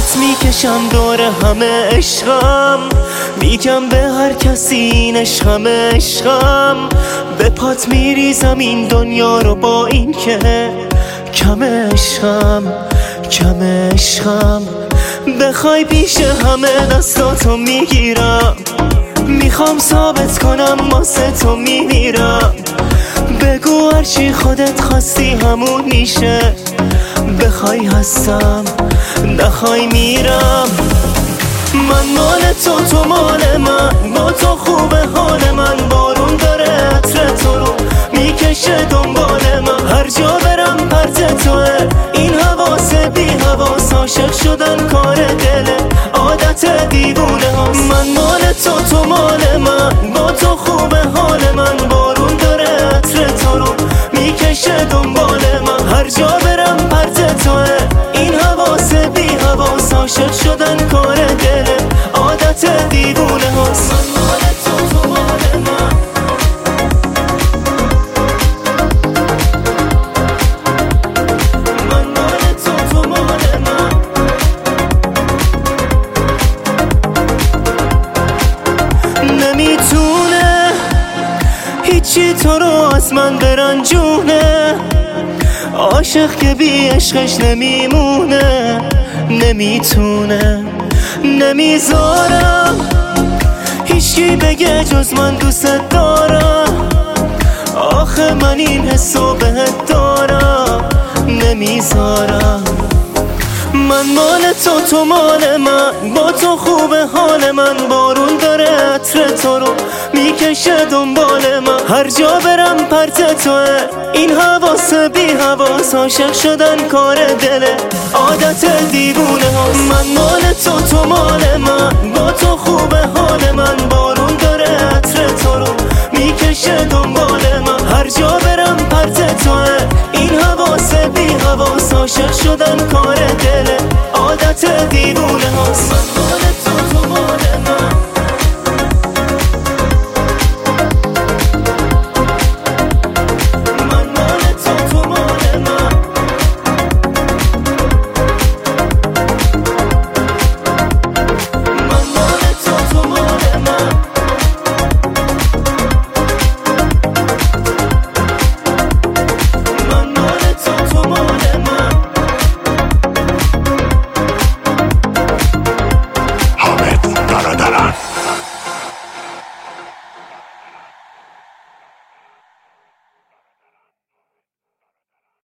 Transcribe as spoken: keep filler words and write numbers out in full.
خط میکشم دور همه عشقم، میگم به هر کسی این عشقم عشقم. به پات میریزم این دنیا رو با این که کم عشقم کم عشقم. بخوای پیش همه دستاتو میگیرم، میخوام ثابت کنم واسه تو میمیرم. بگو هرچی خودت خواستی همون میشه، بخوای هستم نخوای میرم. من مال تو تو مال من، با تو خوبه حال من. بارون داره عطر تو رو میکشه دنبال من، هر جا برم پرت توه. این حواس بی حواس، عاشق شدن کار دله، عادت دیوونه هاست. من مال تو تو مال من، با تو خوبه حال من. بارون داره عطر تو رو میکشه دنبال من، هر جا برم پرت توه. این حواس بی حواس، عاشق شدن کار دله، عادت دیوونه هاست. من مال تو تو مال من. من مال تو تو مال من. نمیتونه هیچی تو رو از من برنجونه، عاشق که بی عشقش نمیمونه. نمیتونه نمیذارم هیچکی بگه جز من دوست دارم. آخه من این حسو بهت دارم، نمیذارم. من مال تو تو مال من، با تو خوبه حال من. بارون داره عطر تو رو میکشه دنبال من، هر جا برم پرت توه. این حواس بی حواس، عاشق شدن کار دله، عادت دیوونه هاست. من مال تو تو مال من، با تو خوبه حال من. بارون داره عطر تو رو میکشه دنبال من، هر جا برم پرت توه. این حواس بی حواس، عاشق شدن کار دله، عادت دیوونه هاست.